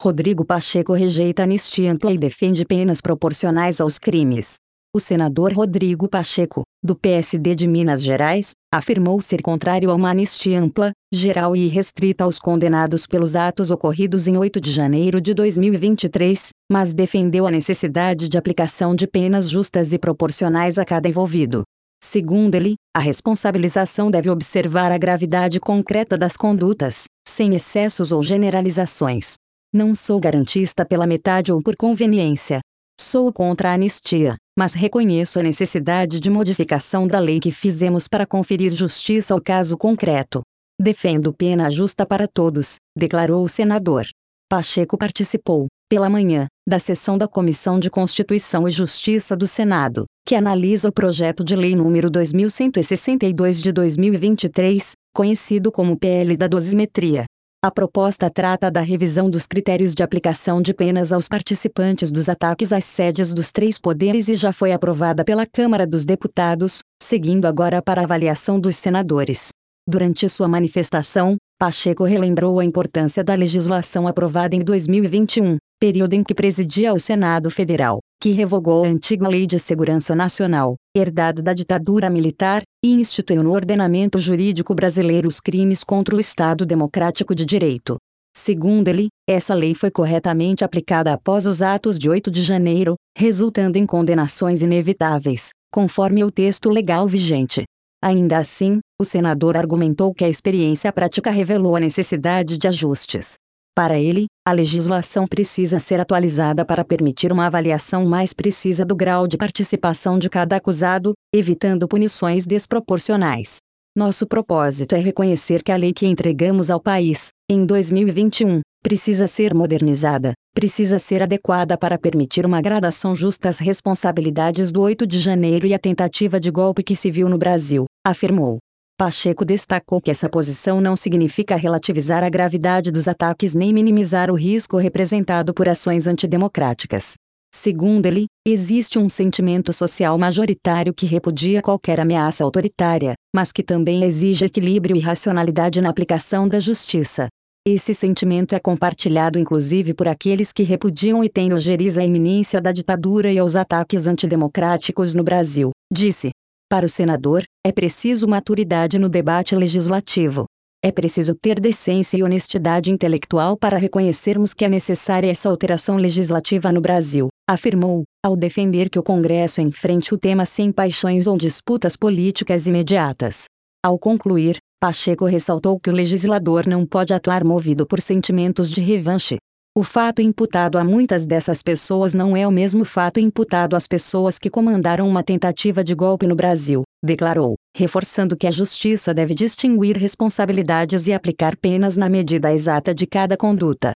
Rodrigo Pacheco rejeita anistia ampla e defende penas proporcionais aos crimes. O senador Rodrigo Pacheco, do PSD de Minas Gerais, afirmou ser contrário a uma anistia ampla, geral e irrestrita aos condenados pelos atos ocorridos em 8 de janeiro de 2023, mas defendeu a necessidade de aplicação de penas justas e proporcionais a cada envolvido. Segundo ele, a responsabilização deve observar a gravidade concreta das condutas, sem excessos ou generalizações. Não sou garantista pela metade ou por conveniência. Sou contra a anistia, mas reconheço a necessidade de modificação da lei que fizemos para conferir justiça ao caso concreto. Defendo pena justa para todos, declarou o senador. Pacheco participou, pela manhã, da sessão da Comissão de Constituição e Justiça do Senado, que analisa o projeto de lei número 2162 de 2023, conhecido como PL da dosimetria. A proposta trata da revisão dos critérios de aplicação de penas aos participantes dos ataques às sedes dos três poderes e já foi aprovada pela Câmara dos Deputados, seguindo agora para avaliação dos senadores. Durante sua manifestação, Pacheco relembrou a importância da legislação aprovada em 2021, período em que presidia o Senado Federal, que revogou a antiga Lei de Segurança Nacional, herdada da ditadura militar, e instituiu no ordenamento jurídico brasileiro os crimes contra o Estado Democrático de Direito. Segundo ele, essa lei foi corretamente aplicada após os atos de 8 de janeiro, resultando em condenações inevitáveis, conforme o texto legal vigente. Ainda assim, o senador argumentou que a experiência prática revelou a necessidade de ajustes. Para ele, a legislação precisa ser atualizada para permitir uma avaliação mais precisa do grau de participação de cada acusado, evitando punições desproporcionais. Nosso propósito é reconhecer que a lei que entregamos ao país, em 2021, precisa ser modernizada, precisa ser adequada para permitir uma gradação justa às responsabilidades do 8 de janeiro e a tentativa de golpe que se viu no Brasil, afirmou. Pacheco destacou que essa posição não significa relativizar a gravidade dos ataques nem minimizar o risco representado por ações antidemocráticas. Segundo ele, existe um sentimento social majoritário que repudia qualquer ameaça autoritária, mas que também exige equilíbrio e racionalidade na aplicação da justiça. Esse sentimento é compartilhado inclusive por aqueles que repudiam e têm ojeriza à iminência da ditadura e aos ataques antidemocráticos no Brasil, disse. Para o senador, é preciso maturidade no debate legislativo. É preciso ter decência e honestidade intelectual para reconhecermos que é necessária essa alteração legislativa no Brasil, afirmou, ao defender que o Congresso enfrente o tema sem paixões ou disputas políticas imediatas. Ao concluir, Pacheco ressaltou que o legislador não pode atuar movido por sentimentos de revanche. O fato imputado a muitas dessas pessoas não é o mesmo fato imputado às pessoas que comandaram uma tentativa de golpe no Brasil, declarou, reforçando que a justiça deve distinguir responsabilidades e aplicar penas na medida exata de cada conduta.